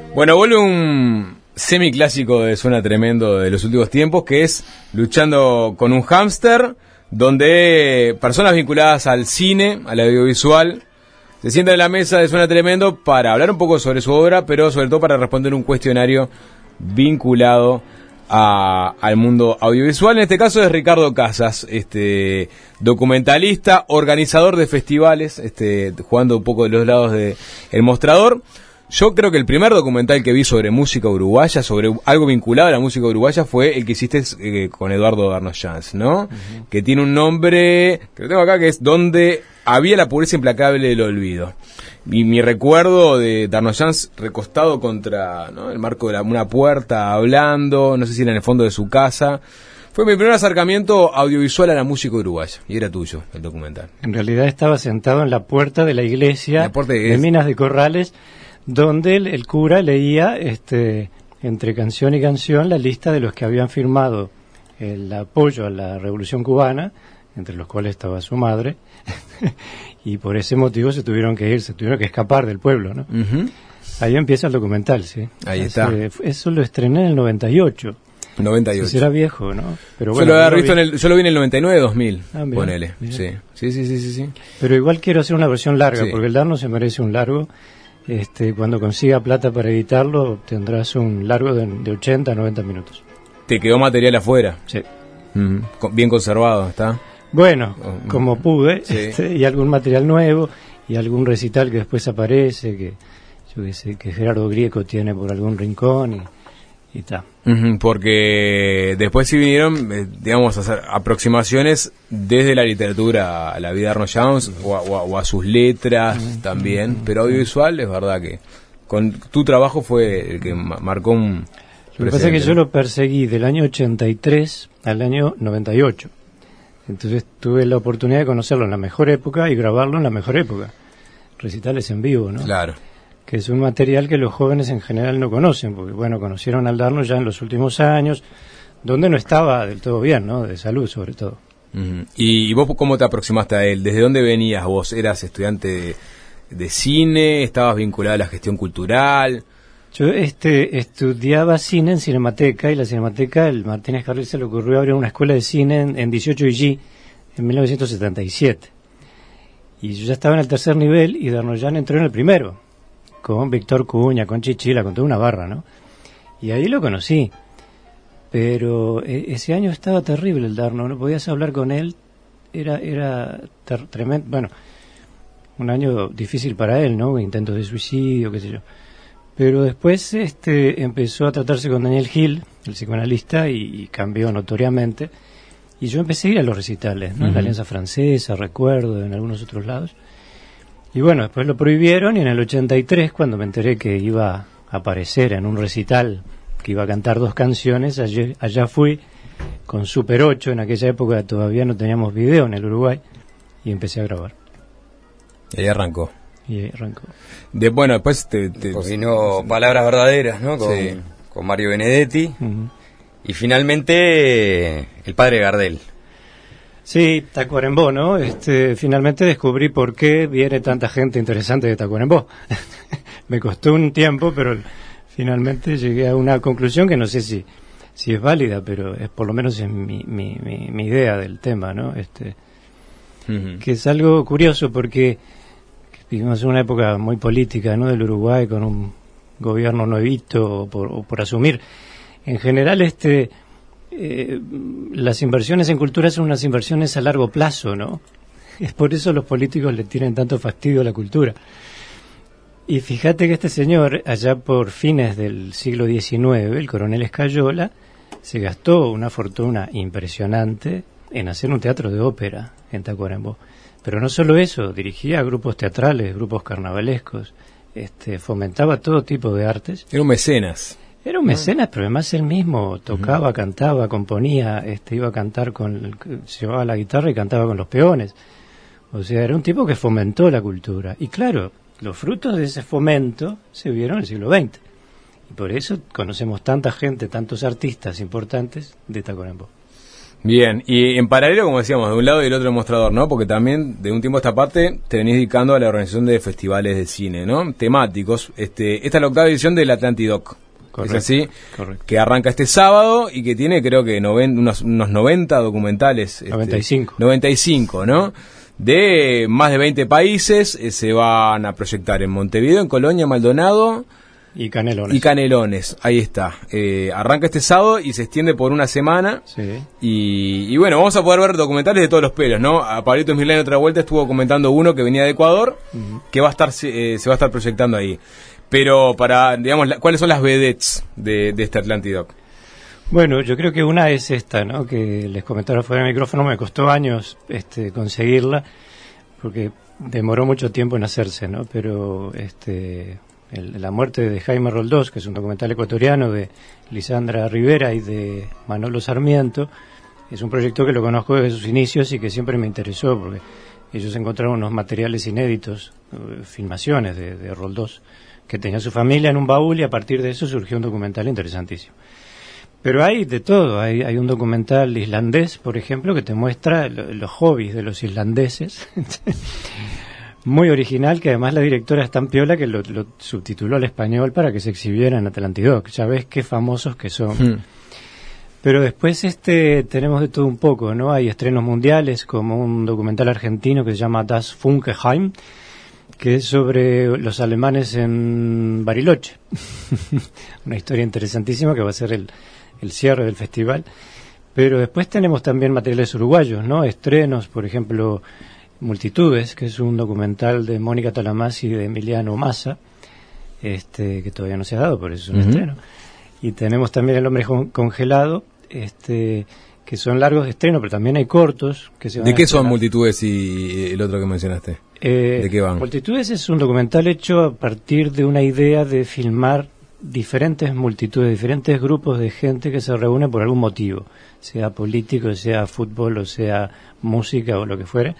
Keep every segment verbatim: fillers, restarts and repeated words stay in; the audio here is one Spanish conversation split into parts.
Bueno, vuelve un semiclásico de Suena Tremendo de los últimos tiempos, que es Luchando con un hámster, donde personas vinculadas al cine, al audiovisual, se sientan en la mesa de Suena Tremendo para hablar un poco sobre su obra, pero sobre todo para responder un cuestionario vinculado a, al mundo audiovisual. En este caso es Ricardo Casas, este documentalista, organizador de festivales, este jugando un poco de los lados de el mostrador. Yo creo que el primer documental que vi sobre música uruguaya, sobre algo vinculado a la música uruguaya, fue el que hiciste eh, con Eduardo Darnoyans, ¿no? Uh-huh. Que tiene un nombre, que lo tengo acá, que es Donde había la pureza implacable del olvido. Y mi recuerdo de Darnoyans recostado contra, ¿no?, el marco de la, una puerta, hablando, no sé si era en el fondo de su casa. Fue mi primer acercamiento audiovisual a la música uruguaya, y era tuyo el documental. En realidad estaba sentado en la puerta de la iglesia la puerta de, de Minas de Corrales, donde el, el cura leía este, entre canción y canción la lista de los que habían firmado el apoyo a la Revolución Cubana, entre los cuales estaba su madre, y por ese motivo se tuvieron que ir, se tuvieron que escapar del pueblo, ¿no? Uh-huh. Ahí empieza el documental, sí. Ahí está. Ese, eso lo estrené en el noventa y ocho. noventa y ocho. Eso era viejo, ¿no? Pero bueno, yo, lo, lo visto en el, yo lo vi en el noventa y nueve dos mil, ah, bien, ponele. Bien. Sí. Sí, sí, sí, sí, sí. Pero igual quiero hacer una versión larga, sí, porque el Darno se merece un largo. Este, cuando consiga plata para editarlo, tendrás un largo de, de ochenta a noventa minutos. ¿Te quedó material afuera? Sí. Mm-hmm. Bien conservado, ¿está? Bueno, oh, como pude, sí. este, y algún material nuevo, y algún recital que después aparece, que yo que sé, que Gerardo Grieco tiene por algún rincón, y y tal. Uh-huh, porque después sí vinieron, eh, digamos, a hacer aproximaciones desde la literatura a la vida de Darnoyans, uh-huh, o, a, o, a, o a sus letras, uh-huh, también, uh-huh, pero audiovisual es verdad que con tu trabajo fue el que ma- marcó un... Lo que pasa es que yo lo perseguí del año ochenta y tres al año noventa y ocho. Entonces tuve la oportunidad de conocerlo en la mejor época y grabarlo en la mejor época. Recitales en vivo, ¿no? Claro. Que es un material que los jóvenes en general no conocen, porque, bueno, conocieron al Darno ya en los últimos años, donde no estaba del todo bien, ¿no? De salud, sobre todo. Uh-huh. ¿Y vos cómo te aproximaste a él? ¿Desde dónde venías vos? ¿Eras estudiante de, de cine? ¿Estabas vinculado a la gestión cultural? Yo este estudiaba cine en Cinemateca, y la Cinemateca, el Martínez Carril se le ocurrió abrir una escuela de cine en, en dieciocho y G en mil novecientos setenta y siete. Y yo ya estaba en el tercer nivel y Darnoyan entró en el primero, con Víctor Cuña, con Chichila, con toda una barra, ¿no? Y ahí lo conocí. Pero eh, ese año estaba terrible el Darno, no podías hablar con él, era era ter- tremendo, bueno, un año difícil para él, ¿no? Intentos de suicidio, qué sé yo. Pero después este empezó a tratarse con Daniel Gil, el psicoanalista, y, y cambió notoriamente. Y yo empecé a ir a los recitales, ¿no? Uh-huh. En la Alianza Francesa, recuerdo, en algunos otros lados. Y bueno, después lo prohibieron, y en el ochenta y tres, cuando me enteré que iba a aparecer en un recital, que iba a cantar dos canciones, allí, allá fui con Super ocho, en aquella época todavía no teníamos video en el Uruguay, y empecé a grabar. Y ahí arrancó. Y ahí arrancó. De, bueno, después te... te pues vino Palabras Verdaderas, ¿no? Con, sí, con Mario Benedetti. Uh-huh. Y finalmente el padre Gardel. Sí, Tacuarembó, ¿no? Este, finalmente descubrí por qué viene tanta gente interesante de Tacuarembó. Me costó un tiempo, pero finalmente llegué a una conclusión que no sé si si es válida, pero es por lo menos es mi mi, mi, mi idea del tema, ¿no? Este, uh-huh, que es algo curioso porque vivimos en una época muy política, ¿no? Del Uruguay, con un gobierno nuevito por, o por asumir. En general, este Eh, las inversiones en cultura son unas inversiones a largo plazo, ¿no? Es por eso los políticos le tienen tanto fastidio a la cultura. Y fíjate que este señor, allá por fines del siglo diecinueve, el coronel Escayola, se gastó una fortuna impresionante en hacer un teatro de ópera en Tacuarembó. Pero no solo eso, dirigía grupos teatrales, grupos carnavalescos, este, fomentaba todo tipo de artes. Era un mecenas. Era un mecenas, pero además él mismo tocaba, uh-huh, cantaba, componía, este, iba a cantar con, llevaba la guitarra y cantaba con los peones. O sea, era un tipo que fomentó la cultura. Y claro, los frutos de ese fomento se vieron en el siglo veinte. Y por eso conocemos tanta gente, tantos artistas importantes de Tacuarembó. Bien, y en paralelo, como decíamos, de un lado y del otro el mostrador, ¿no? Porque también, de un tiempo a esta parte, te venís dedicando a la organización de festivales de cine, ¿no? Temáticos. Este, esta es la octava edición del Atlantidoc. Correcto, ¿es así? Correcto. Que arranca este sábado y que tiene, creo que, noven, unos, unos noventa documentales. noventa y cinco. Este, noventa y cinco, ¿no? De más de veinte países, eh, se van a proyectar en Montevideo, en Colonia, Maldonado... Y Canelones. Y Canelones, ahí está. Eh, arranca este sábado y se extiende por una semana. Sí. Y, y bueno, vamos a poder ver documentales de todos los pelos, ¿no? A Pablito Smirlán otra vuelta estuvo comentando uno que venía de Ecuador, uh-huh. que va a estar eh, se va a estar proyectando ahí. Pero para, digamos, la, ¿cuáles son las vedettes de, de este Atlantidoc? Bueno, yo creo que una es esta, ¿no? Que les comentaba fuera del micrófono, me costó años este, conseguirla, porque demoró mucho tiempo en hacerse, ¿no? Pero este... El, la muerte de Jaime Roldós, que es un documental ecuatoriano de Lisandra Rivera y de Manolo Sarmiento, es un proyecto que lo conozco desde sus inicios y que siempre me interesó, porque ellos encontraron unos materiales inéditos, uh, filmaciones de, de Roldós, que tenía su familia en un baúl, y a partir de eso surgió un documental interesantísimo. Pero hay de todo, hay, hay un documental islandés, por ejemplo, que te muestra lo, los hobbies de los islandeses, muy original, que además la directora es tan piola que lo, lo subtituló al español para que se exhibiera en Atlantidoc. Ya ves qué famosos que son. Hmm. Pero después este tenemos de todo un poco, ¿no? Hay estrenos mundiales, como un documental argentino que se llama Das Funkeheim, que es sobre los alemanes en Bariloche. Una historia interesantísima que va a ser el, el cierre del festival. Pero después tenemos también materiales uruguayos, ¿no? Estrenos, por ejemplo... Multitudes, que es un documental de Mónica Talamás y de Emiliano Massa, este, que todavía no se ha dado, por eso es un uh-huh. estreno. Y tenemos también El hombre congelado, este, que son largos de estreno, pero también hay cortos. Que se van ¿De qué estrenar. Son Multitudes y el otro que mencionaste? Eh, ¿De qué van? Multitudes es un documental hecho a partir de una idea de filmar diferentes multitudes, diferentes grupos de gente que se reúnen por algún motivo, sea político, sea fútbol, o sea música o lo que fuere.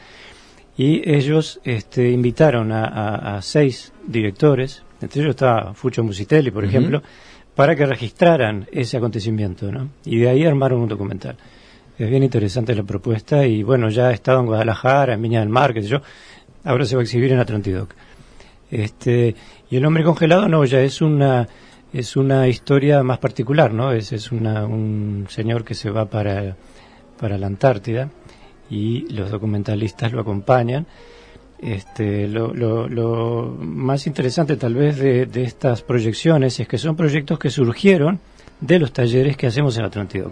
Y ellos este, invitaron a, a, a seis directores, entre ellos está Fucho Musitelli, por uh-huh. ejemplo, para que registraran ese acontecimiento, ¿no? Y de ahí armaron un documental. Es bien interesante la propuesta y, bueno, ya ha estado en Guadalajara, en Viña del Mar, qué sé yo, ahora se va a exhibir en Atlantidoc. Este, y El hombre congelado, no, ya es una es una historia más particular, ¿no? Es, es una, un señor que se va para, para la Antártida, y los documentalistas lo acompañan. Este, lo, lo, lo más interesante tal vez de, de estas proyecciones es que son proyectos que surgieron de los talleres que hacemos en Atlantidoc.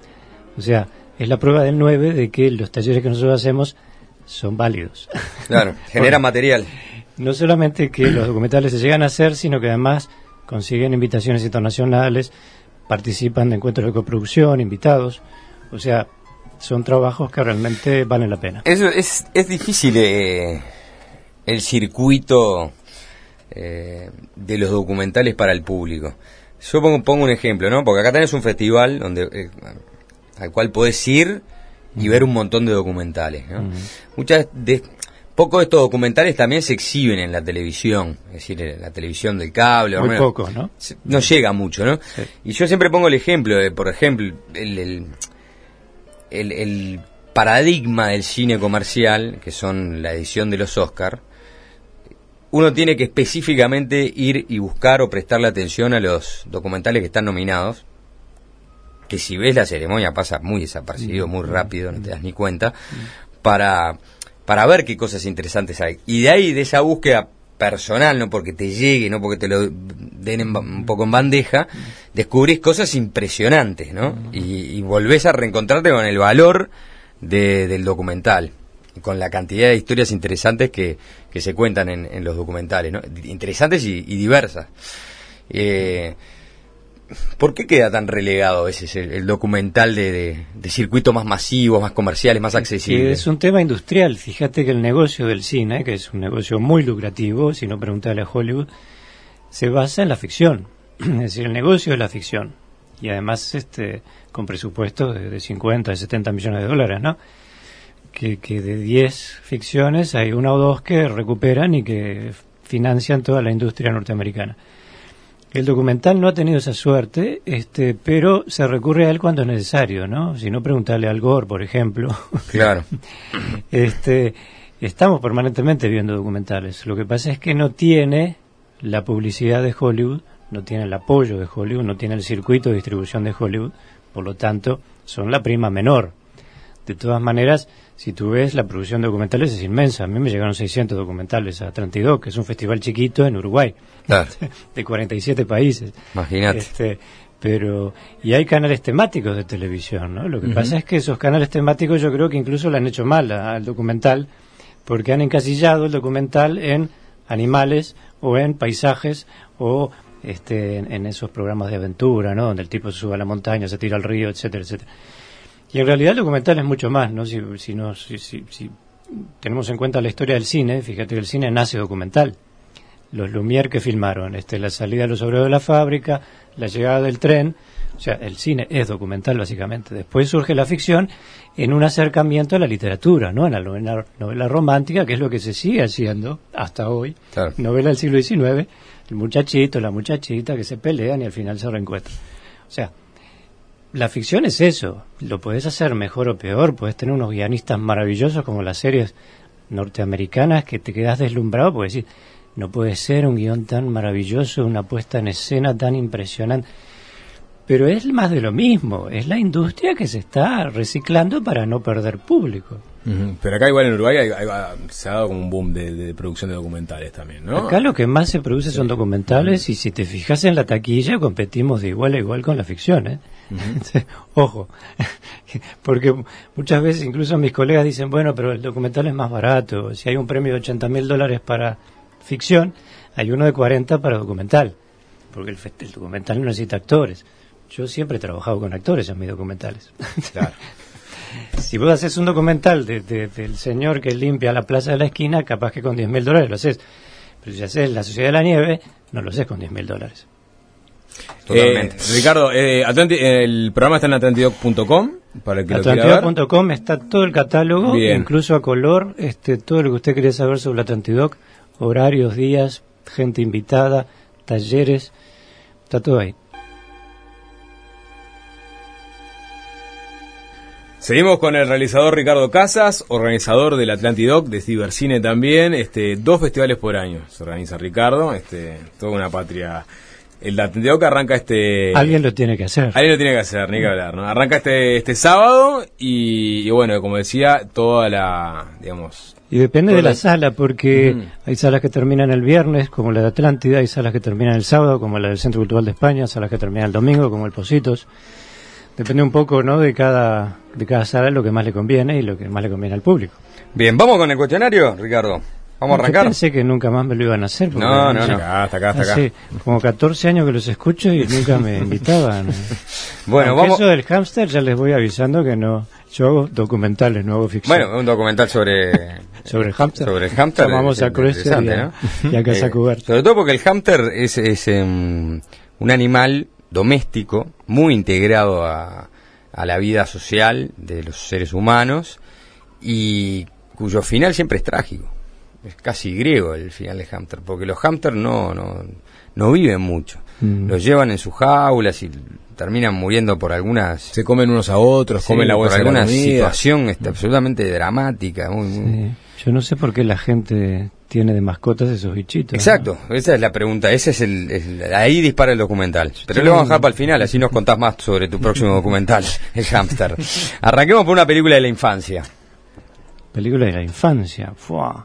O sea, es la prueba del nueve de que los talleres que nosotros hacemos son válidos. Claro, genera bueno, material. No solamente que los documentales se llegan a hacer, sino que además consiguen invitaciones internacionales, participan de encuentros de coproducción, invitados, o sea, son trabajos que realmente valen la pena. Eso es, es difícil eh, el circuito eh, de los documentales para el público. Yo pongo, pongo un ejemplo, ¿no? Porque acá tenés un festival donde eh, al cual podés ir y uh-huh. ver un montón de documentales, ¿no? Uh-huh. Muchas de pocos de estos documentales también se exhiben en la televisión, es decir, en la televisión del cable. Muy poco, ¿no? No llega mucho, ¿no? Sí. Y yo siempre pongo el ejemplo de, por ejemplo, el, el El, el paradigma del cine comercial, que son la edición de los Oscar. Uno tiene que específicamente ir y buscar o prestarle atención a los documentales que están nominados, que si ves la ceremonia pasa muy desapercibido, muy rápido, no te das ni cuenta, para, para ver qué cosas interesantes hay. Y de ahí, de esa búsqueda personal, no porque te llegue, no porque te lo den en, un poco en bandeja, descubrís cosas impresionantes, ¿no? Y, y volvés a reencontrarte con el valor de, del documental, con la cantidad de historias interesantes que, que se cuentan en, en los documentales, ¿no? Interesantes y, y diversas. Eh, ¿Por qué queda tan relegado ese el, el documental de, de, de circuitos más masivos, más comerciales, más accesibles? Es un tema industrial. Fíjate que el negocio del cine, que es un negocio muy lucrativo, si no preguntarle a Hollywood, se basa en la ficción. Es decir, el negocio es la ficción. Y además este con presupuestos de, de cincuenta, de setenta millones de dólares, ¿no? Que, que de diez ficciones hay una o dos que recuperan y que financian toda la industria norteamericana. El documental no ha tenido esa suerte, este, pero se recurre a él cuando es necesario, ¿no? Si no, preguntarle al Gore, por ejemplo. Claro. este, estamos permanentemente viendo documentales. Lo que pasa es que no tiene la publicidad de Hollywood, no tiene el apoyo de Hollywood, no tiene el circuito de distribución de Hollywood, por lo tanto, son la prima menor. De todas maneras, si tú ves, la producción de documentales es inmensa. A mí me llegaron seiscientos documentales a treinta y dos, que es un festival chiquito en Uruguay, claro. de cuarenta y siete países. Imagínate. Este, pero, y hay canales temáticos de televisión, ¿no? Lo que Uh-huh. pasa es que esos canales temáticos yo creo que incluso le han hecho mal a- al documental, porque han encasillado el documental en animales o en paisajes o este, en, en esos programas de aventura, ¿no? Donde el tipo se sube a la montaña, se tira al río, etcétera, etcétera. Y en realidad el documental es mucho más, ¿no? Si, si, no, si, si, si tenemos en cuenta la historia del cine, fíjate que el cine nace documental. Los Lumière que filmaron, este, la salida de los obreros de la fábrica, la llegada del tren, o sea, el cine es documental básicamente. Después surge la ficción en un acercamiento a la literatura, ¿no? En la novela, novela romántica, que es lo que se sigue haciendo hasta hoy. Claro. Novela del siglo diecinueve, el muchachito, la muchachita que se pelean y al final se reencuentran. O sea, la ficción es eso, lo puedes hacer mejor o peor, puedes tener unos guionistas maravillosos como las series norteamericanas que te quedas deslumbrado porque decís, no puede ser un guión tan maravilloso, una puesta en escena tan impresionante. Pero es más de lo mismo, es la industria que se está reciclando para no perder público. Uh-huh. Pero acá igual en Uruguay hay, hay, se ha dado como un boom de, de producción de documentales también, ¿no? Acá lo que más se produce son documentales y si te fijas en la taquilla competimos de igual a igual con la ficción, ¿eh? Uh-huh. Ojo, porque muchas veces incluso mis colegas dicen, bueno, pero el documental es más barato, si hay un premio de ochenta mil dólares para ficción, hay uno de cuarenta para documental, porque el, el documental no necesita actores. Yo siempre he trabajado con actores en mis documentales. Claro. Si vos haces un documental de, de, del señor que limpia la plaza de la esquina, capaz que con diez mil dólares lo haces. Pero si haces La Sociedad de la Nieve, no lo haces con diez mil dólares. Totalmente. Eh, Ricardo, eh, Atlanti- el programa está en atlantidoc punto com para el que lo quiera ver. atlantidoc punto com está todo el catálogo, Bien. Incluso a color, este, todo lo que usted quería saber sobre Atlantidoc, horarios, días, gente invitada, talleres, está todo ahí. Seguimos con el realizador Ricardo Casas, organizador del Atlantidoc, de Cibercine también. Este, dos festivales por año se organiza Ricardo, este, toda una patria. El Atlantidoc arranca este... Alguien lo tiene que hacer. Alguien lo tiene que hacer, ni que hablar, ¿no? Arranca este este sábado y, y bueno, como decía, toda la, digamos... Y depende de la la... sala, porque uh-huh. hay salas que terminan el viernes, como la de Atlántida, hay salas que terminan el sábado, como la del Centro Cultural de España, salas que terminan el domingo, como el Positos. Depende un poco, ¿no?, de cada de cada sala lo que más le conviene y lo que más le conviene al público. Bien, ¿vamos con el cuestionario, Ricardo? ¿Vamos a arrancar? Yo pensé que nunca más me lo iban a hacer. Porque No, no, Hasta no. acá, hasta acá, hasta acá. Hace como catorce años que los escucho y nunca me invitaban. Bueno, Aunque vamos... eso del hámster ya les voy avisando que no. Yo hago documentales, no hago ficción. Bueno, un documental sobre... sobre el hámster. Sobre el hámster. Llamamos es a Cruiser y interesante, a, ¿no? y a Casa Eh, Cubierta. sobre todo porque el hámster es, es um, un animal doméstico muy integrado a, a la vida social de los seres humanos y cuyo final siempre es trágico. Es casi griego el final del hámster, porque los hámsters no, no, no viven mucho. Mm. Los llevan en sus jaulas y terminan muriendo por algunas... Se comen unos a otros, sí, comen la por bolsa de la alguna comida. situación este, absolutamente dramática. Muy, muy... Sí. Yo no sé por qué la gente tiene de mascotas esos bichitos. Exacto, ¿no? Esa es la pregunta, ese es el, el- ahí dispara el documental. Pero lo vamos a dejar para el final, así nos contás más sobre tu próximo documental, el hámster. Arranquemos por una película de la infancia. Película de la infancia. Fua.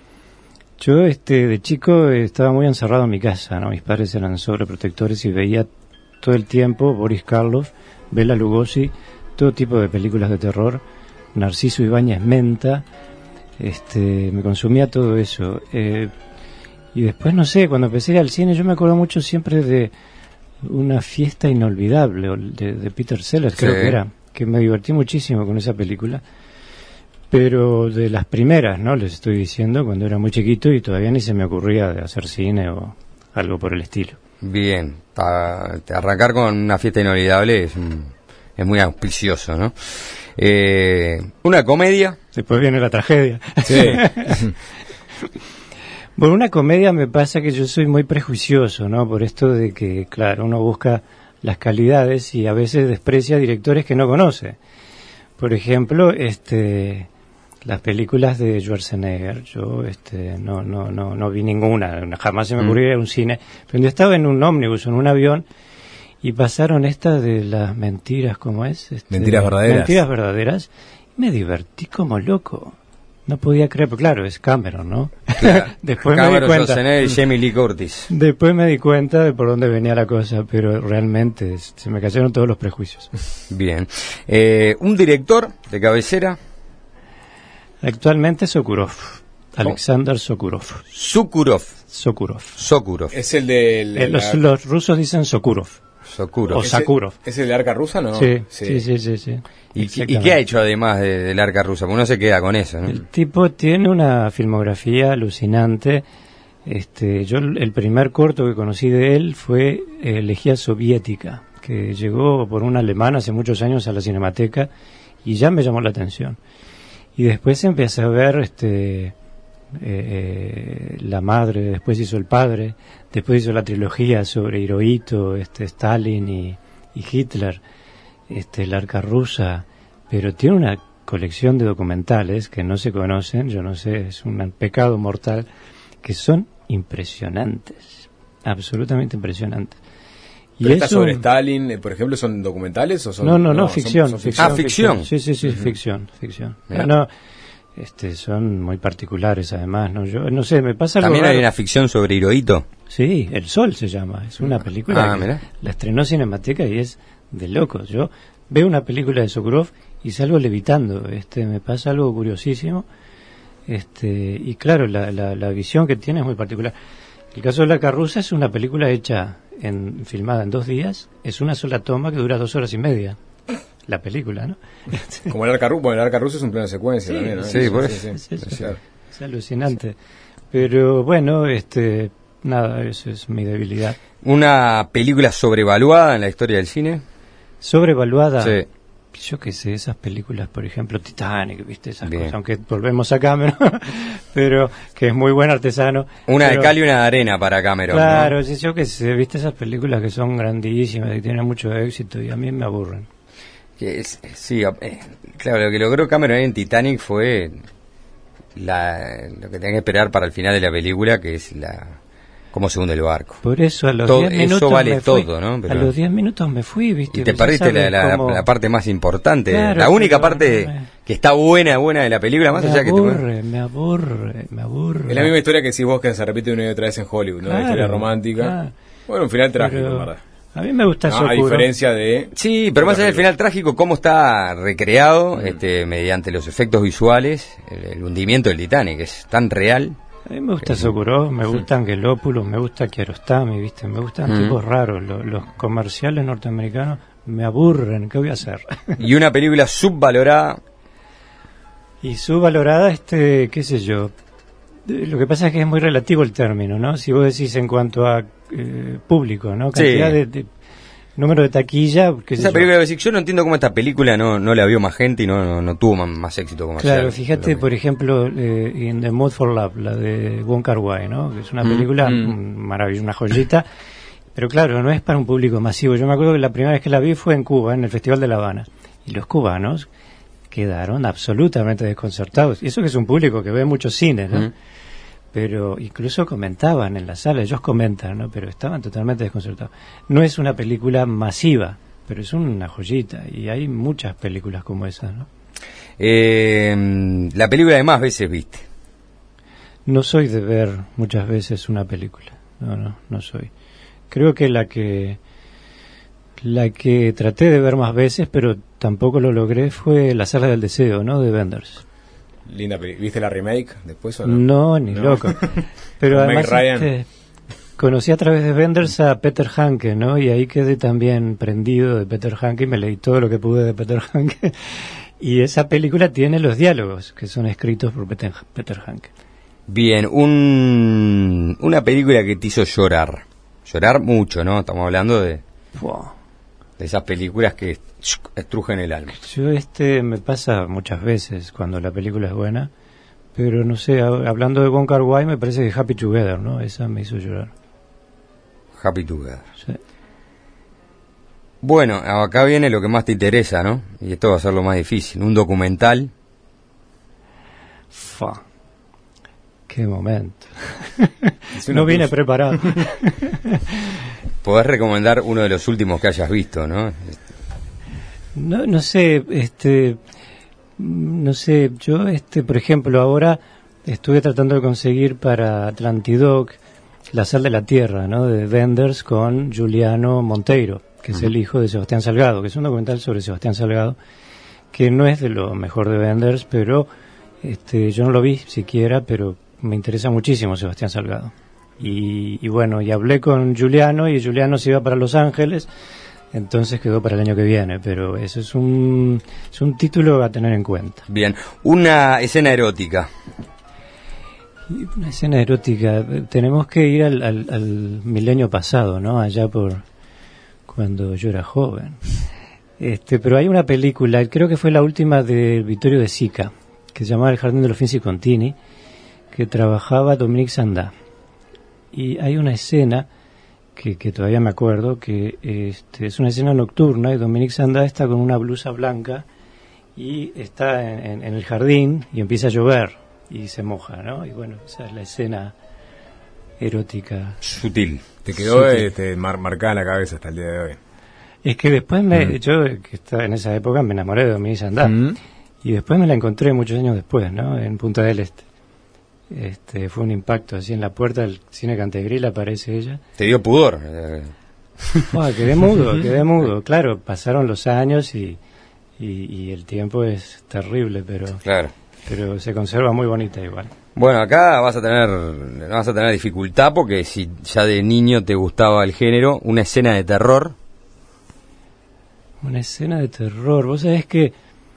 Yo este de chico eh, estaba muy encerrado en mi casa, ¿no? Mis padres eran sobreprotectores y veía todo el tiempo Boris Karloff, Bela Lugosi, todo tipo de películas de terror, Narciso Ibáñez Menta, este, me consumía todo eso. Eh, y después, no sé, cuando empecé a ir al cine, yo me acuerdo mucho siempre de Una fiesta inolvidable, o de, de Peter Sellers, creo Sí. que era, que me divertí muchísimo con esa película. Pero de las primeras, ¿no? Les estoy diciendo, cuando era muy chiquito y todavía ni se me ocurría de hacer cine o algo por el estilo. Bien, pa- te- arrancar con una fiesta inolvidable es, un- es muy auspicioso, ¿no? Eh, una comedia. Después viene la tragedia. Sí. Bueno, una comedia me pasa que yo soy muy prejuicioso, ¿no? Por esto de que, claro, uno busca las calidades y a veces desprecia directores que no conoce. Por ejemplo, este, las películas de Schwarzenegger, yo este, no, no, no, no vi ninguna, jamás se me ocurrió ir a un cine. Pero yo estaba en un ómnibus, en un avión, y pasaron estas de las mentiras, ¿cómo es? Este, mentiras verdaderas. Mentiras verdaderas, y me divertí como loco. No podía creer, pero claro, es Cameron, ¿no? Claro. Después Cameron, me di cuenta. Schwarzenegger y Jamie Lee Curtis. Después me di cuenta de por dónde venía la cosa, pero realmente se me cayeron todos los prejuicios. Bien. Eh, ¿Un director de cabecera? Actualmente Sokurov. Alexander Sokurov. Sukurov. Sokurov. Sokurov. Es el del... Eh, los, los rusos dicen Sokurov. Sokurov. O Sakurov. ¿Es el de Arca Rusa, no? Sí, sí, sí, sí. sí. ¿Y, ¿Y qué ha hecho además de, del Arca Rusa? Porque uno se queda con eso, ¿no? El tipo tiene una filmografía alucinante. Este, yo el primer corto que conocí de él fue eh, Elegía Soviética, que llegó por un alemán hace muchos años a la Cinemateca y ya me llamó la atención. Y después empecé a ver este, eh, La Madre, después hizo El Padre, después hizo la trilogía sobre Hirohito, este, Stalin y, y Hitler, este, el Arca Rusa, pero tiene una colección de documentales que no se conocen, yo no sé, es un pecado mortal, que son impresionantes, absolutamente impresionantes. Y ¿Pero eso, sobre Stalin, por ejemplo, son documentales o son...? No, no, no, no ficción, son, son ficción. Ah, ficción. ficción. Sí, sí, sí, uh-huh. ficción, ficción. No, no, este, son muy particulares además, ¿no? Yo no sé, me pasa algo ¿También raro. Hay una ficción sobre Hirohito? Sí, El Sol se llama, es una película ah, que mirá. la estrenó Cinemateca y es de locos. Yo veo una película de Sokurov y salgo levitando, este, me pasa algo curiosísimo, este, y claro, la, la, la visión que tiene es muy particular. El caso de La Arca Rusa es una película hecha, en, filmada en dos días, es una sola toma que dura dos horas y media. La película, ¿no? Como el Arca Rusa, bueno, el Arca Rusa es un plano de secuencia sí, también, ¿no? Sí, por sí, eso. sí, es, sí, es, es alucinante. Pero bueno, este, nada, eso es mi debilidad. ¿Una película sobrevaluada en la historia del cine? Sobrevaluada. Sí. Yo qué sé, esas películas, por ejemplo, Titanic, ¿viste? Esas Bien. cosas, aunque volvemos a Cameron, pero que es muy buen artesano. Una pero, de cal y una de arena para Cameron. Claro, ¿no? sí, yo qué sé, ¿viste? Esas películas que son grandísimas y tienen mucho éxito y a mí me aburren. Que es, sí, eh, claro, lo que logró Cameron en Titanic fue la, lo que tenía que esperar para el final de la película, que es la cómo se hunde el barco. Por eso a los todo, diez minutos eso vale me fui, todo, ¿no? Pero, a los diez minutos me fui, ¿viste? y te Ya perdiste la, sabes la, cómo... la parte más importante, Claro, la única pero parte me... que está buena, buena de la película, más me allá aburre, que te... me aburre, me aburre. Es la misma historia que decís vos, que se repite una y otra vez en Hollywood, ¿no? Claro, La historia romántica. Claro. Bueno, un final trágico, Pero ¿verdad? A mí me gusta No, Sokurov. a diferencia de... Sí, pero más allá del final trágico, cómo está recreado Mm. este, mediante los efectos visuales, el, el hundimiento del Titanic, que es tan real. A mí me gusta Sokurov, me gusta Angelopoulos, me gusta Kiarostami, ¿viste? Me gustan Mm. tipos raros. Los, los comerciales norteamericanos me aburren, ¿qué voy a hacer? Y una película subvalorada. Y subvalorada, este, qué sé yo. Eh, Lo que pasa es que es muy relativo el término, ¿no? Si vos decís en cuanto a eh, público, ¿no? Cantidad Sí. de, de número de taquilla, qué sé Esa yo. película, yo no entiendo cómo esta película no, no la vio más gente y no, no, no tuvo más, más éxito comercial. Claro, fíjate, por ejemplo, eh, In the Mood for Love, la de Wong Kar-wai, ¿no? Que es una Mm, película mm. maravillosa, una joyita, pero claro, no es para un público masivo. Yo me acuerdo que la primera vez que la vi fue en Cuba, en el Festival de La Habana, y los cubanos quedaron absolutamente desconcertados. Y eso que es un público que ve muchos cines, ¿no? Mm. Pero incluso comentaban en la sala, ellos comentan, ¿no? Pero estaban totalmente desconcertados. No es una película masiva, pero es una joyita, y hay muchas películas como esas, ¿no? Eh, la película de más veces viste. No soy de ver muchas veces una película, no, no, no soy. Creo que la que la que traté de ver más veces, pero tampoco lo logré, fue La Sala del Deseo, ¿no? De Wenders. Linda película. ¿Viste la remake después o no? No, ni No. loco. Pero Con además Meg Ryan. este, conocí a través de Wenders a Peter Hanke, ¿no? Y ahí quedé también prendido de Peter Hanke y me leí todo lo que pude de Peter Hanke. Y esa película tiene los diálogos que son escritos por Peter, Peter Hanke. Bien, un, una película que te hizo llorar. Llorar mucho, ¿no? Estamos hablando de, Wow. de esas películas que estrujen el alma. Yo este me pasa muchas veces cuando la película es buena, pero no sé, hablando de Wong Kar-wai, me parece que Happy Together, ¿no? Esa me hizo llorar. Happy Together. Sí. Bueno, acá viene lo que más te interesa, ¿no? Y esto va a ser lo más difícil. Un documental. Fa. Qué momento. No vine preparado. Podés recomendar uno de los últimos que hayas visto, ¿no? No, no sé, este, no sé, yo, este, por ejemplo, ahora estuve tratando de conseguir para Atlantidoc La Sal de la Tierra, ¿no? De Wenders con Juliano Monteiro, que uh-huh. es el hijo de Sebastián Salgado, que es un documental sobre Sebastián Salgado, que no es de lo mejor de Wenders, pero este, yo no lo vi siquiera, pero me interesa muchísimo Sebastián Salgado. Y, y bueno, y hablé con Juliano, y Juliano se iba para Los Ángeles, entonces quedó para el año que viene, pero eso es un, es un título a tener en cuenta. Bien, una escena erótica. Una escena erótica, tenemos que ir al, al, al milenio pasado, ¿no? Allá por cuando yo era joven. Este, pero hay una película, creo que fue la última de Vittorio De Sica, que se llamaba El Jardín de los Finzi Contini, que trabajaba Dominique Sanda. Y hay una escena que, que todavía me acuerdo, que este, es una escena nocturna y Dominique Sanda está con una blusa blanca y está en, en, en el jardín y empieza a llover y se moja, ¿no? Y bueno, esa es la escena erótica. Sutil. Te quedó este, mar, marcada en la cabeza hasta el día de hoy. Es que después, me, mm. yo que estaba en esa época me enamoré de Dominique Sanda mm. y después me la encontré muchos años después, ¿no? En Punta del Este. Este, fue un impacto, así en la puerta del cine Cantegril aparece ella. ¿Te dio pudor? Oh, quedé mudo, quedé mudo. Claro, pasaron los años y, y, y el tiempo es terrible, pero claro. pero se conserva muy bonita igual. Bueno, acá vas a tener vas a tener dificultad porque si ya de niño te gustaba el género, una escena de terror. Una escena de terror, vos sabés que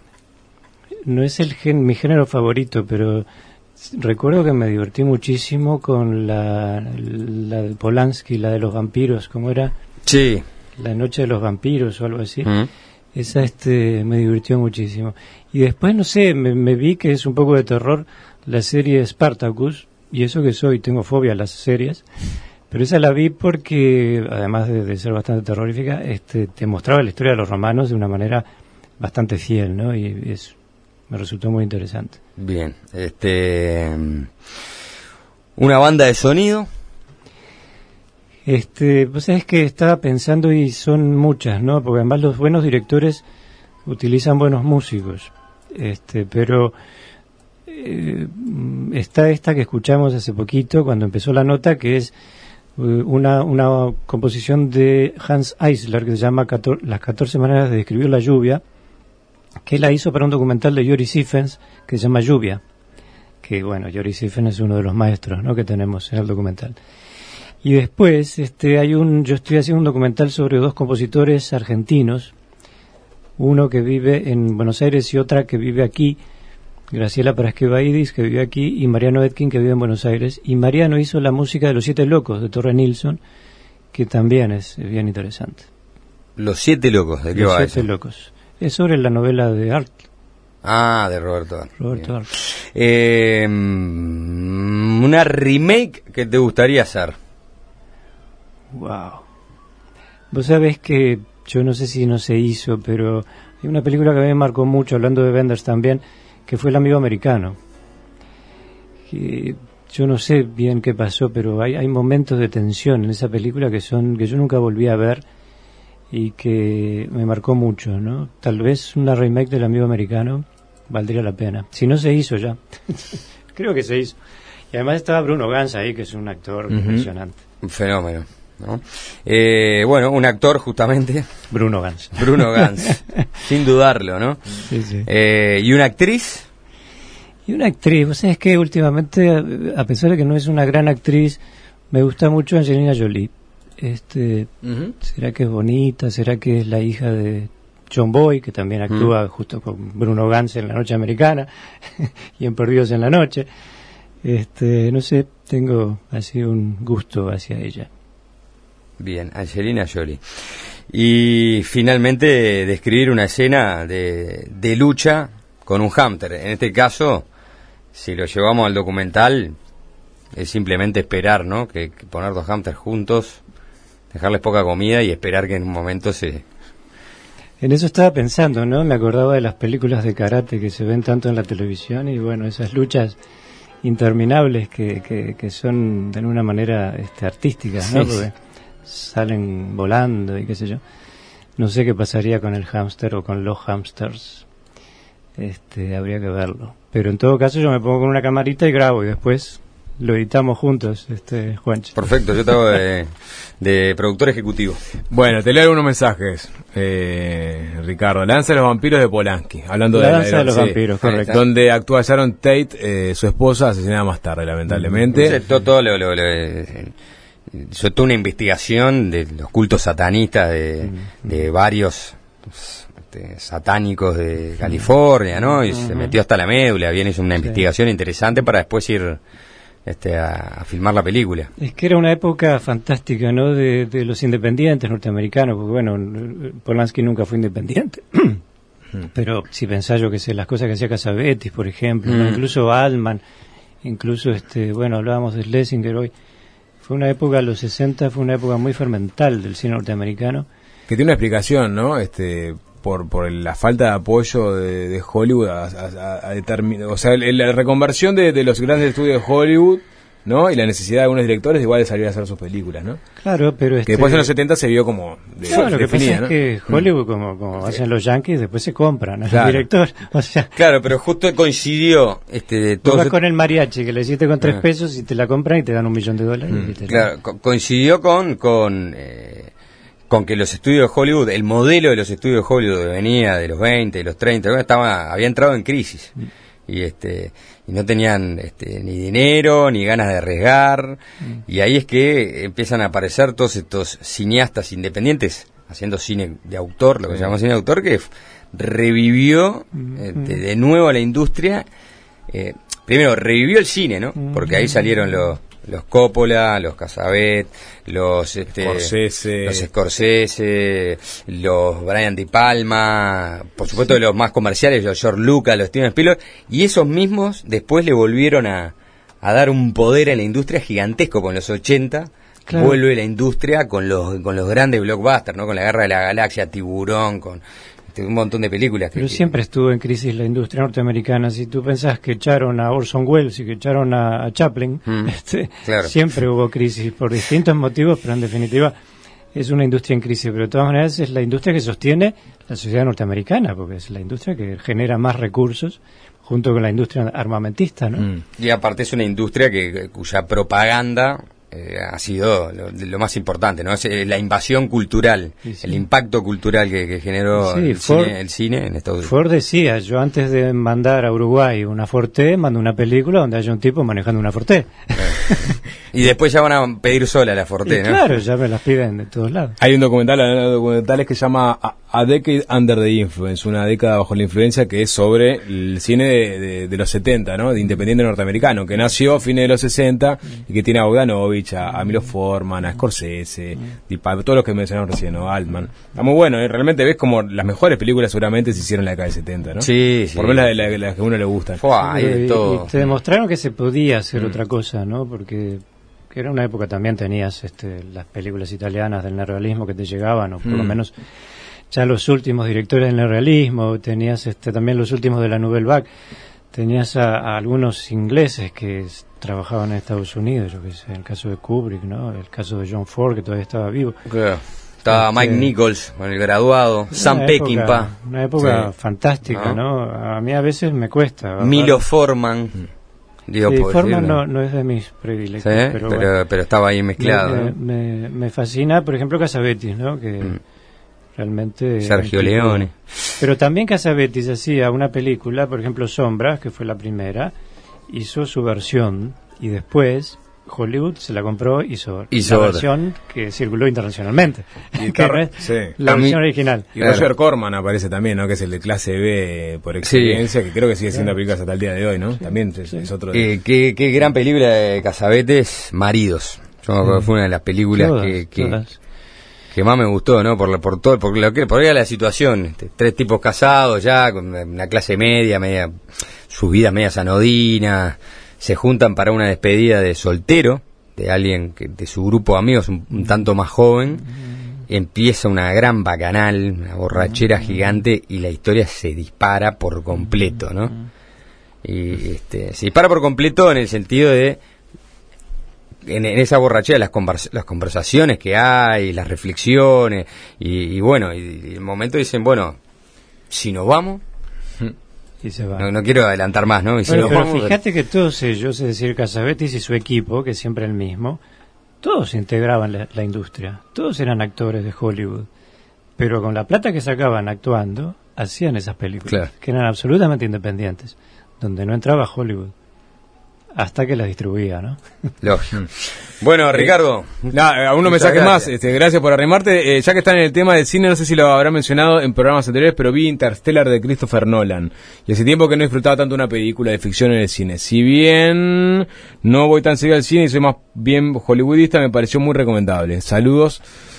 no es el gen, mi género favorito, pero recuerdo que me divertí muchísimo con la, la de Polanski, la de los vampiros, ¿cómo era? Sí. La noche de los vampiros o algo así. Mm. Esa este me divirtió muchísimo. Y después, no sé, me, me vi que es un poco de terror la serie Spartacus, y eso que soy, tengo fobia a las series, pero esa la vi porque, además de, de ser bastante terrorífica, este te mostraba la historia de los romanos de una manera bastante fiel, ¿no? Y es... me resultó muy interesante. Bien, este, una banda de sonido. Este, pues es que estaba pensando y son muchas, ¿no? Porque además los buenos directores utilizan buenos músicos. Este, pero eh, está esta que escuchamos hace poquito cuando empezó la nota, que es una una composición de Hans Eisler que se llama cator- Las catorce maneras de describir la lluvia, que la hizo para un documental de Joris Ifens que se llama Lluvia, que bueno, Joris Ifens es uno de los maestros, ¿no?, que tenemos en el documental. Y después este hay un yo estoy haciendo un documental sobre dos compositores argentinos, uno que vive en Buenos Aires y otra que vive aquí, Graciela Parasquevaidis, que vive aquí, y Mariano Etkin, que vive en Buenos Aires. Y Mariano hizo la música de Los Siete Locos de Torre Nilsson, que también es bien interesante. Los Siete Locos, ¿de qué Los va Siete eso? Locos. Es sobre la novela de Arlt. Ah, de Roberto Arlt. Roberto Arlt. Eh, una remake que te gustaría hacer. Wow. Vos sabés que yo no sé si no se hizo, pero hay una película que a mí me marcó mucho, hablando de Wenders también, que fue El Amigo Americano. Que yo no sé bien qué pasó, pero hay, hay momentos de tensión en esa película que son que yo nunca volví a ver y que me marcó mucho, ¿no? Tal vez una remake del Amigo Americano valdría la pena. Si no se hizo ya. Creo que se hizo. Y además estaba Bruno Ganz ahí, que es un actor uh-huh. impresionante. Un fenómeno, ¿no? Eh, bueno, un actor justamente. Bruno Ganz. Bruno Ganz, sin dudarlo, ¿no? Sí, sí. Eh, ¿Y una actriz? Y una actriz, vos sabés que últimamente, a pesar de que no es una gran actriz, me gusta mucho Angelina Jolie. Este, uh-huh. ¿Será que es bonita? ¿Será que es la hija de John Boy, que también actúa uh-huh. justo con Bruno Ganz en La Noche Americana y en Perdidos en la Noche? Este, no sé, tengo así un gusto hacia ella. Bien, Angelina Jolie. Y finalmente describir una escena de, de lucha con un hámster. En este caso si lo llevamos al documental, es simplemente esperar, ¿no? Que, que poner dos hámsters juntos, dejarles poca comida y esperar que en un momento se... En eso estaba pensando, ¿no? Me acordaba de las películas de karate que se ven tanto en la televisión y, bueno, esas luchas interminables que, que, que son de alguna manera este, artísticas, ¿no? Sí, porque salen volando y qué sé yo. No sé qué pasaría con el hámster o con los hámsters. Este, habría que verlo. Pero en todo caso yo me pongo con una camarita y grabo y después lo editamos juntos, este Juancho. Perfecto, yo te hago de, de productor ejecutivo. Bueno, te leo algunos mensajes, eh, Ricardo. La danza de los vampiros de Polanski, hablando la de danza de, la, de los sí, vampiros, correcto. Donde actúa Sharon Tate, eh, su esposa, asesinada más tarde, lamentablemente. Entonces, todo, todo lo, lo, lo, eh, sobre todo una investigación de los cultos satanistas de, mm. de varios este, satánicos de California, ¿no? Y uh-huh. se metió hasta la médula, bien hizo una sí. investigación interesante para después ir este, a, a filmar la película. Es que era una época fantástica, ¿no? De, de los independientes norteamericanos, porque bueno, Polanski nunca fue independiente. Pero si pensás, yo que sé, las cosas que hacía Cassavetes, por ejemplo, mm. ¿no? Incluso Altman, incluso, este bueno, hablábamos de Schlesinger hoy. Fue una época, los sesenta, fue una época muy fermental del cine norteamericano. Que tiene una explicación, ¿no? Este, por por la falta de apoyo de, de Hollywood a, a, a determinar, o sea, la reconversión de, de los grandes estudios de Hollywood, ¿no? Y la necesidad de algunos directores igual de salir a hacer sus películas, ¿no? Claro, pero este... que después en los setenta se vio como de, claro, lo que definida, pasa ¿no? es que Hollywood, como, como sí. hacen los yankees, después se compran al claro. director, o sea... Claro, pero justo coincidió... este de Tú todos vas con el mariachi, que le hiciste con tres ah. pesos y te la compran y te dan un millón de dólares. Mm. Y te claro, co- coincidió con... con eh, con que los estudios de Hollywood, el modelo de los estudios de Hollywood venía de los veinte, de los treinta, estaba, había entrado en crisis. Mm. Y este y no tenían este, ni dinero ni ganas de arriesgar mm. y ahí es que empiezan a aparecer todos estos cineastas independientes haciendo cine de autor, lo que sí. se llama cine de autor, que revivió mm. eh, de, de nuevo la industria. Eh, primero revivió el cine, ¿no? Porque ahí salieron los los Coppola, los Cassavetes, los este, Scorsese, los Scorsese, los Brian De Palma, por supuesto sí. los más comerciales, los George Lucas, los Steven Spielberg, y esos mismos después le volvieron a, a dar un poder a la industria gigantesco con los ochenta. Claro. Vuelve la industria con los con los grandes blockbusters, ¿no? Con la Guerra de la Galaxia, Tiburón, con un montón de películas. Pero que, siempre estuvo en crisis la industria norteamericana. Si tú pensás que echaron a Orson Welles y que echaron a, a Chaplin, mm, este, claro. siempre hubo crisis por distintos motivos, pero en definitiva es una industria en crisis. Pero de todas maneras es la industria que sostiene la sociedad norteamericana, porque es la industria que genera más recursos junto con la industria armamentista, ¿no? Mm. Y aparte es una industria que cuya propaganda Eh, ha sido lo, lo más importante, ¿no? Es eh, la invasión cultural, sí, sí. el impacto cultural que, que generó sí, el, Ford, cine, el cine en Estados Unidos. Ford decía, yo antes de mandar a Uruguay una Forte, mando una película donde haya un tipo manejando una Forte. Y después ya van a pedir sola la Forte, y ¿no? Claro, ya me las piden de todos lados. Hay un documental, hay documentales que se llama A, A Decade Under the Influence, una década bajo la influencia, que es sobre el cine de, de, de los setenta, ¿no? De independiente norteamericano, que nació a fines de los sesenta y que tiene a Bogdanovich, a, a Milo Forman, a Scorsese, y para todos los que mencionaron recién, ¿no? Altman. Está muy bueno, ¿eh? Realmente ves como las mejores películas seguramente se hicieron en la década de setenta, ¿no? Sí, sí. Por lo menos las la, la que a uno le gustan. Fua, sí, y, todo. y te demostraron que se podía hacer mm. otra cosa, ¿no? Porque que era una época también tenías este, las películas italianas del neorrealismo que te llegaban, o por mm. lo menos ya los últimos directores del neorrealismo, tenías este, también los últimos de la Nouvelle Vague, tenías a, a algunos ingleses que trabajaban en Estados Unidos, yo que sé, el caso de Kubrick, ¿no? El caso de John Ford, que todavía estaba vivo. Claro. Estaba este, Mike Nichols, con el graduado, Sam Peckinpah. Una época sí. fantástica, ¿no? ¿no? A mí a veces me cuesta. ¿verdad? Milo Forman. Digo, sí, Forman no, no es de mis privilegios, ¿sí? pero, pero, bueno, pero estaba ahí mezclado. Me, ¿no? me, me fascina, por ejemplo, Cassavetes, ¿no? Que mm. realmente... Sergio Leone. Pero también Cassavetes hacía una película, por ejemplo, Sombras, que fue la primera, hizo su versión y después Hollywood se la compró y hizo, hizo la versión que circuló internacionalmente. Y que no es sí. la a versión mí, original. Y Roger claro. Corman aparece también, ¿no? Que es el de clase B por experiencia, sí. que creo que sigue siendo películas hasta el día de hoy, ¿no? Sí. También es, sí. es otro de... eh, qué, qué gran película de Cassavetes, Maridos. Yo me acuerdo, fue una de las películas todas, que, que, que más me gustó, ¿no? Por, por todo, por lo que, por la situación, este, tres tipos casados ya, con una clase media, media, sus vidas medias anodinas, se juntan para una despedida de soltero, de alguien que, de su grupo de amigos un, un tanto más joven, empieza una gran bacanal, una borrachera gigante, y la historia se dispara por completo, ¿no? Y este, se dispara por completo en el sentido de En, en esa borrachera, las, convers las conversaciones que hay, las reflexiones, y, y bueno, y, y el momento dicen, bueno, si nos vamos, y se va. No, no quiero adelantar más, ¿no? Y si bueno, nos pero vamos, fíjate que todos ellos, es decir, Cassavetes y su equipo, que es siempre el mismo, todos integraban la, la industria, todos eran actores de Hollywood, pero con la plata que sacaban actuando, hacían esas películas, claro, que eran absolutamente independientes, donde no entraba Hollywood. Hasta que la distribuía, ¿no? Lógico. Bueno, Ricardo. Nah, algunos mensajes más. Este, gracias por arrimarte. Eh, ya que están en el tema del cine, no sé si lo habrá mencionado en programas anteriores, pero vi Interstellar de Christopher Nolan. Y hace tiempo que no disfrutaba tanto una película de ficción en el cine. Si bien no voy tan seguido al cine y soy más bien hollywoodista, me pareció muy recomendable. Saludos.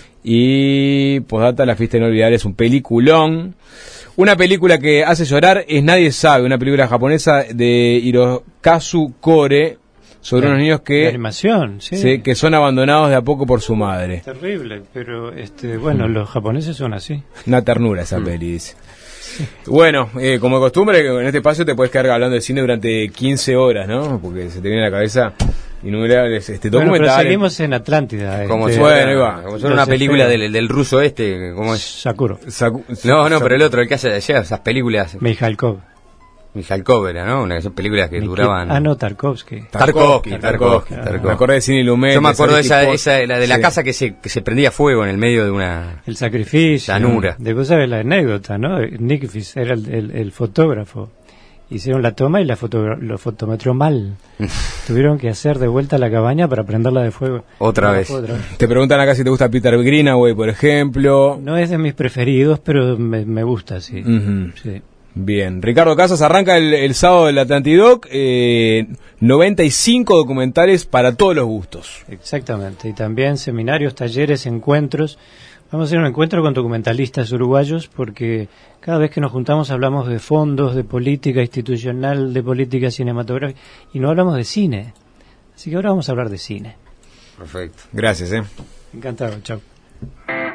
Y postdata, La fiesta inolvidable es un peliculón. Una película que hace llorar es Nadie sabe, una película japonesa de Hirokazu Kore sobre de, unos niños que de animación, sí. se, que son abandonados de a poco por su madre. Terrible, pero este, bueno, mm. los japoneses son así. Una ternura esa mm. peli, dice. Bueno, eh, como de costumbre, en este espacio te puedes quedar hablando de cine durante quince horas, ¿no? Porque se te viene a la cabeza innumerables este, documentales. Bueno, pero seguimos en Atlántida. Como este, si fuera, bueno, como si fuera una película del, del ruso este, ¿cómo es? Sakuro. Saku, no, no, Saku, pero el otro, el que hace esas películas. Mikhalkov. Mikhalkov era, ¿no? Una de esas películas que Mikil... duraban... Ah, no, Tarkovsky. Tarkovsky, Tarkovsky, Tarkovsky, ah, Tarkovsky. Me acordé de Cine Lumet. Yo me acuerdo de esa, esa, la de la sí. casa que se, que se prendía fuego en el medio de una... El sacrificio. Llanura. Después sabes la anécdota, ¿no? Nick Fis era el, el, el fotógrafo. Hicieron la toma y la foto, lo fotometrió mal. Tuvieron que hacer de vuelta la cabaña para prenderla de fuego. Otra vez. otra vez. Te preguntan acá si te gusta Peter Greenaway, por ejemplo. No es de mis preferidos, pero me, me gusta, sí. Uh-huh. Sí. Bien, Ricardo Casas arranca el, el sábado del Atlantidoc, eh, noventa y cinco documentales para todos los gustos. Exactamente, y también seminarios, talleres, encuentros. Vamos a hacer un encuentro con documentalistas uruguayos porque cada vez que nos juntamos hablamos de fondos, de política institucional, de política cinematográfica y no hablamos de cine. Así que ahora vamos a hablar de cine. Perfecto. Gracias, eh. Encantado, chao.